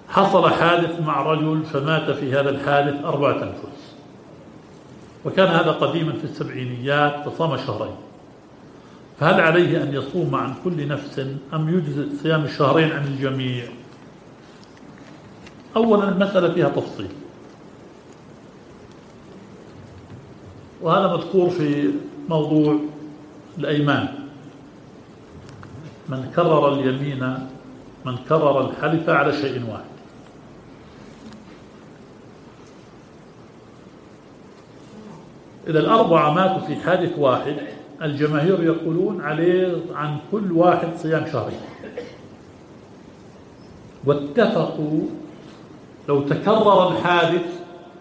حصل حادث مع رجل فمات في هذا الحادث 4 أنفس، وكان هذا قديما في السبعينيات، فصام شهرين، فهل عليه أن يصوم عن كل نفس أم يجزئ صيام الشهرين عن الجميع؟ أولا المسألة فيها تفصيل، وهذا مذكور في موضوع الأيمان. من كرر اليمين، من كرر الحلف على شيء واحد. إذا الأربعة ماتوا في حادث واحد، الجماهير يقولون عليه عن كل واحد صيام شهرين، واتفقوا لو تكرر الحادث،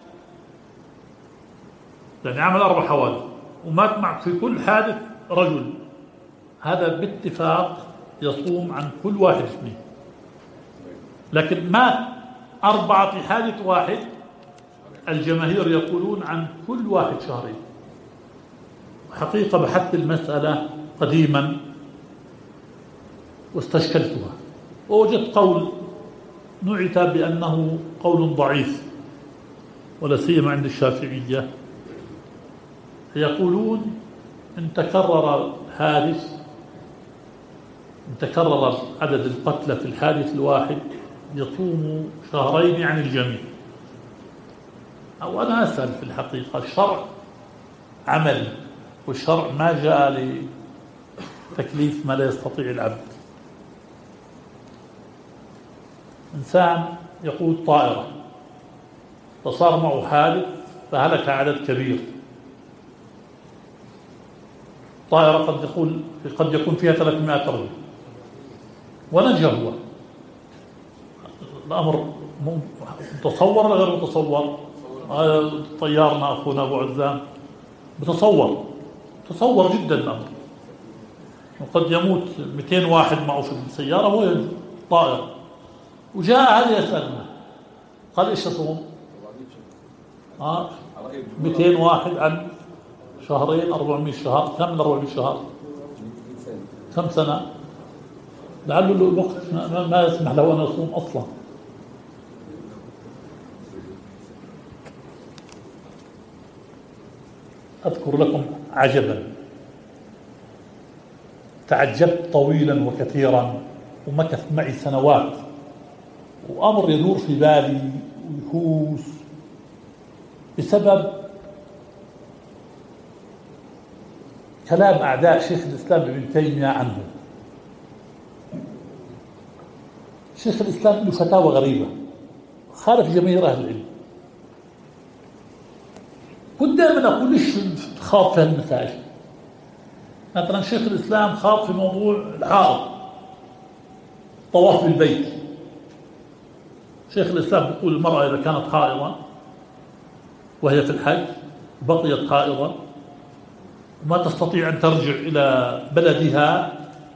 يعني عمل 4 حوادث ومات مع في كل حادث رجل، هذا باتفاق يصوم عن كل واحد 2. لكن مات 4 في حادث واحد، الجماهير يقولون عن كل واحد شهرين. حقيقة بحثت المسألة قديما واستشكلتها، ووجدت قول نعت بأنه قول ضعيف، ولا سيما عند الشافعية، يقولون إن تكرر الحادث، إن تكرر عدد القتلى في الحادث الواحد يصوم شهرين عن الجميع. أو أنا أسأل في الحقيقة، الشرع عمل، والشرع ما جاء لتكليف ما لا يستطيع العبد. إنسان يقود طائرة فصار معه حادث فهلك عدد كبير، طائرة قد يكون فيها 300 رجل ونجا هو، الأمر متصور ولا غير متصور؟ طيارنا أخونا أبو عزام تصور جدا الأمر، وقد يموت 200 واحد معه في السيارة وهو طائر، وجاء هذا يسألنا قال إيش أصوم؟ 200 واحد عن شهرين 400 شهر، كم 400 شهر؟ كم سنة؟ لعله الوقت ما يسمح له أن يصوم أصلا. أذكر لكم عجبا تعجبت طويلا وكثيرا، ومكث معي سنوات، وأمر يدور في بالي ويهوس بسبب كلام أعداء شيخ الإسلام ابن تيمية عنه. شيخ الإسلام له فتاوى غريبة خالف جماهير أهل العلم. كنت دائما أقول ليش خاض في هالمسائل. مثلا شيخ الإسلام خاض في موضوع الحائض، طواف بالبيت. شيخ الإسلام يقول المرأة إذا كانت حائضة وهي في الحج بقيت حائضة وما تستطيع أن ترجع إلى بلدها،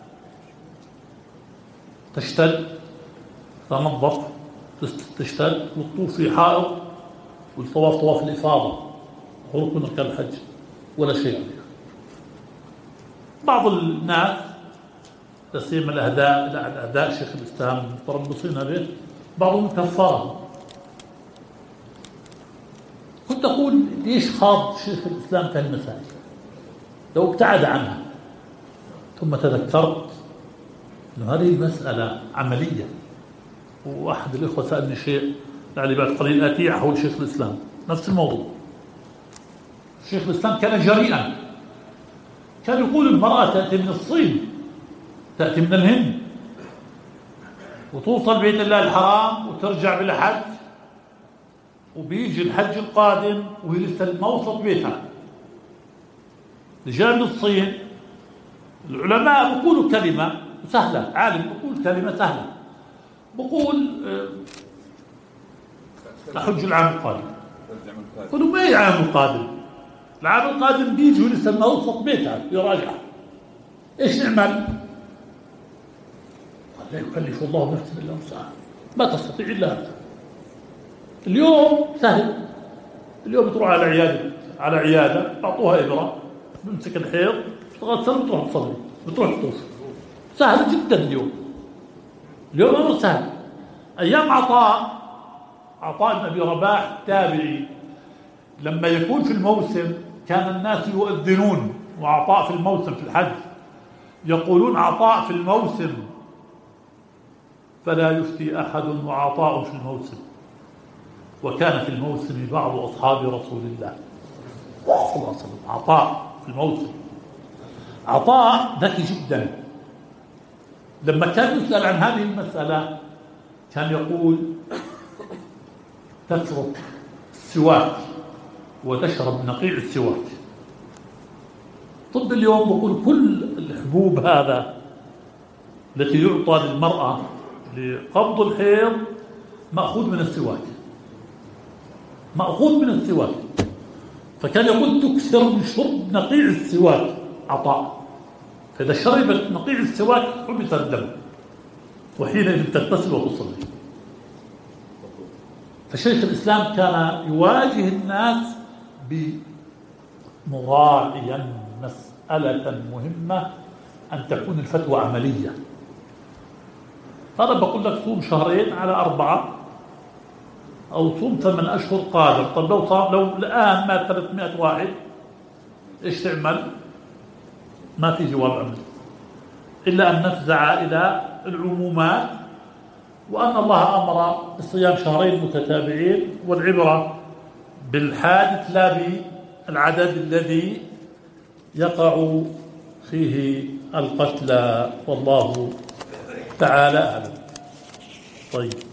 تشتد، تنظف، تشتد وتطوف في حائض، والطواف طواف الإفاضة هو ركن أركان الحج ولا شيء عليها. بعض الناس لا سيما الأعداء شيخ الإسلام المتربصين به بعضهم كفرهم. كنت أقول ليش خاض شيخ الإسلام في المسائل لو ابتعد عنها؟ ثم تذكرت أن هذه المسألة عملية، وأحد الإخوة سألني شيء لعلي بعد قليل آتي حول شيخ الإسلام نفس الموضوع. شيخ الإسلام كان جريئا، كان يقول المرأة تأتي من الصين، تأتي من الهند، وتوصل بيت الله الحرام وترجع بالحج، وبيجي الحج القادم وهي لسه ما وصلت بيتها، رجال الصين. العلماء بيقولوا كلمة سهلة، عالم بيقول كلمة سهلة، بقول تحج العام القادم. قالوا ما هي العام القادم؟ العام القادم بيجي ولسه ما وصلت بيتها يراجع، ايش نعمل؟ قال لا يكلف الله نفسا الا وسعها، ما تستطيع الا هذا. اليوم سهل، اليوم تروح على عيادة تعطوها إبرة، بمسك الحيض تغسل وتروح تصلي وتروح تطوف، سهل جدا. اليوم أمر سهل. أيام عطاء بن أبي رباح التابعي، لما يكون في الموسم كان الناس يؤذنون، وعطاء في الموسم في الحج يقولون عطاء في الموسم فلا يفتي أحد وعطاء في الموسم. وكان في الموسم بعض أصحاب رسول الله صلى الله عليه وسلم. عطاء في الموسم، عطاء ذكي جدا. لما كان يسأل عن هذه المسألة كان يقول تترك السواك وتشرب نقيع السواك. طب اليوم بقول كل الحبوب هذا التي يعطى للمرأة لقبض الحيض مأخوذ من السواك، مأخوذ من السواك. فكان يقول تكثر من شرب نقيع السواك عطاء، فإذا شربت نقيع السواك حبس الدم، وحينئذ تغتسل وتصلي. فشيخ الإسلام كان يواجه الناس بمراعيا مسألة مهمة، أن تكون الفتوى عملية. فأنا بقول لك صوم 2 على 4 أو صوم 8 أشهر قادر. طب لو الآن مات 300 واحد إيش تعمل؟ ما في جواب عملي إلا أن نفزع إلى العمومات، وأن الله أمر بصيام 2 متتابعين، والعبرة بالحادث لا بالعدد الذي يقع فيه القتلى، والله تعالى أعلم. طيب.